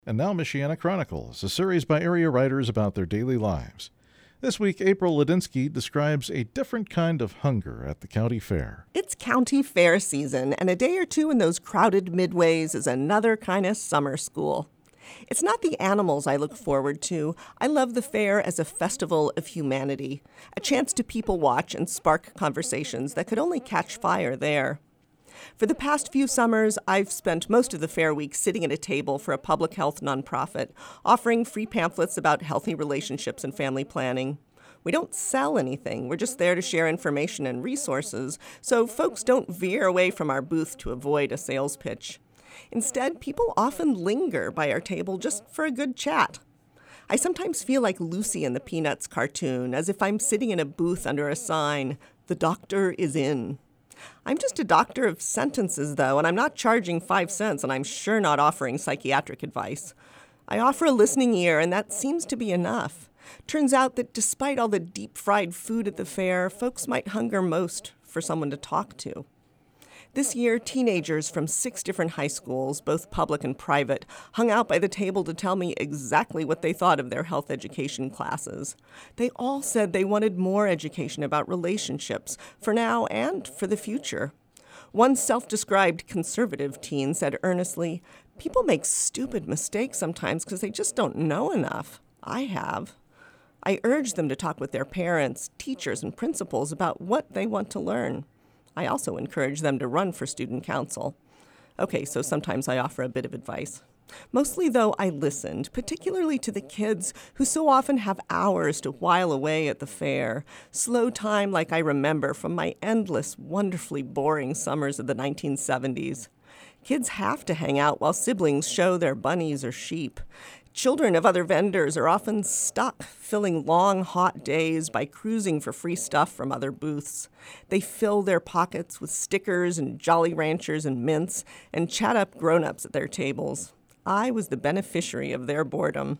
And now Michiana Chronicles, a series by area writers about their daily lives. This week, April Ladinsky describes a different kind of hunger at the county fair. It's county fair season, and a day or two in those crowded midways is another kind of summer school. It's not the animals I look forward to. I love the fair as a festival of humanity, a chance to people watch and spark conversations that could only catch fire there. For the past few summers, I've spent most of the fair week sitting at a table for a public health nonprofit, offering free pamphlets about healthy relationships and family planning. We don't sell anything. We're just there to share information and resources, so folks don't veer away from our booth to avoid a sales pitch. Instead, people often linger by our table just for a good chat. I sometimes feel like Lucy in the Peanuts cartoon, as if I'm sitting in a booth under a sign, "The doctor is in." I'm just a doctor of sentences, though, and I'm not charging 5 cents, and I'm sure not offering psychiatric advice. I offer a listening ear, and that seems to be enough. Turns out that despite all the deep-fried food at the fair, folks might hunger most for someone to talk to. This year, teenagers from 6 different high schools, both public and private, hung out by the table to tell me exactly what they thought of their health education classes. They all said they wanted more education about relationships, for now and for the future. One self-described conservative teen said earnestly, "People make stupid mistakes sometimes because they just don't know enough. I have." I urged them to talk with their parents, teachers, and principals about what they want to learn. I also encourage them to run for student council. Okay, so sometimes I offer a bit of advice. Mostly, though, I listened, particularly to the kids who so often have hours to while away at the fair, slow time like I remember from my endless, wonderfully boring summers of the 1970s. Kids have to hang out while siblings show their bunnies or sheep. Children of other vendors are often stuck, filling long, hot days by cruising for free stuff from other booths. They fill their pockets with stickers and Jolly Ranchers and mints and chat up grown-ups at their tables. I was the beneficiary of their boredom.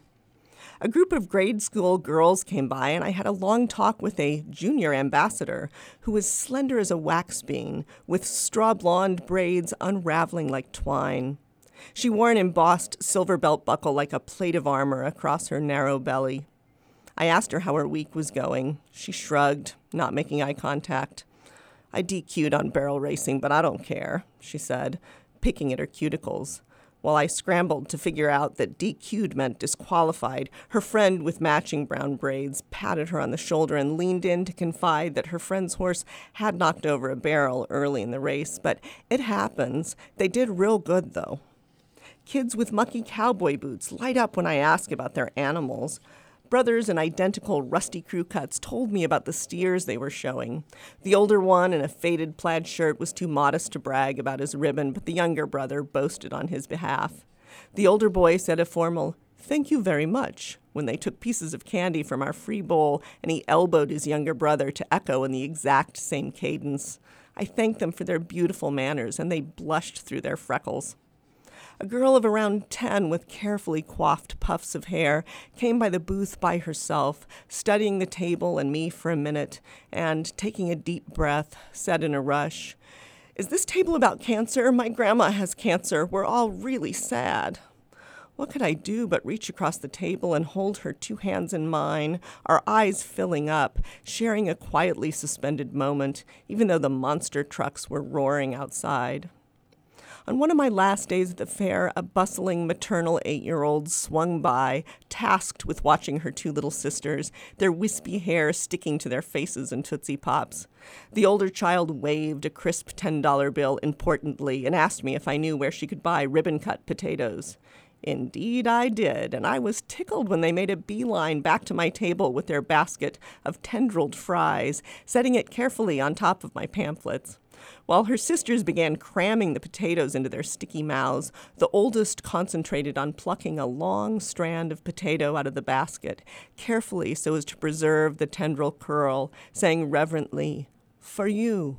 A group of grade school girls came by, and I had a long talk with a junior ambassador who was slender as a wax bean, with straw blonde braids unraveling like twine. She wore an embossed silver belt buckle like a plate of armor across her narrow belly. I asked her how her week was going. She shrugged, not making eye contact. "I DQ'd on barrel racing, but I don't care," she said, picking at her cuticles. While I scrambled to figure out that DQ'd meant disqualified, her friend with matching brown braids patted her on the shoulder and leaned in to confide that her friend's horse had knocked over a barrel early in the race. But it happens. They did real good, though. Kids with mucky cowboy boots light up when I ask about their animals. Brothers in identical rusty crew cuts told me about the steers they were showing. The older one in a faded plaid shirt was too modest to brag about his ribbon, but the younger brother boasted on his behalf. The older boy said a formal, "Thank you very much," when they took pieces of candy from our free bowl, and he elbowed his younger brother to echo in the exact same cadence. I thanked them for their beautiful manners, and they blushed through their freckles. A girl of around 10 with carefully coiffed puffs of hair came by the booth by herself, studying the table and me for a minute, and, taking a deep breath, said in a rush, "Is this table about cancer? My grandma has cancer. We're all really sad." What could I do but reach across the table and hold her 2 hands in mine, our eyes filling up, sharing a quietly suspended moment, even though the monster trucks were roaring outside. On one of my last days at the fair, a bustling maternal 8-year-old swung by, tasked with watching her 2 little sisters, their wispy hair sticking to their faces in Tootsie Pops. The older child waved a crisp $10 bill importantly and asked me if I knew where she could buy ribbon-cut potatoes. Indeed I did, and I was tickled when they made a beeline back to my table with their basket of tendrilled fries, setting it carefully on top of my pamphlets. While her sisters began cramming the potatoes into their sticky mouths, the oldest concentrated on plucking a long strand of potato out of the basket, carefully so as to preserve the tendril curl, saying reverently, "For you."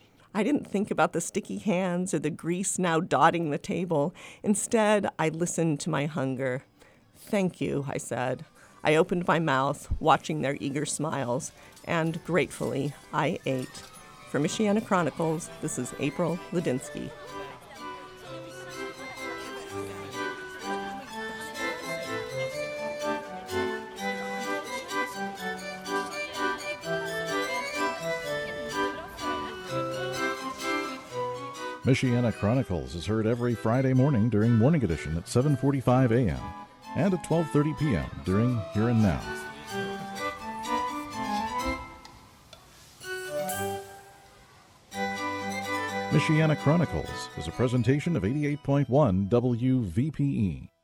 I didn't think about the sticky hands or the grease now dotting the table. Instead, I listened to my hunger. "Thank you," I said. I opened my mouth, watching their eager smiles, and gratefully, I ate. For Michiana Chronicles, this is April Ladinsky. Michiana Chronicles is heard every Friday morning during Morning Edition at 7:45 a.m. and at 12:30 p.m. during Here and Now. Michiana Chronicles is a presentation of 88.1 WVPE.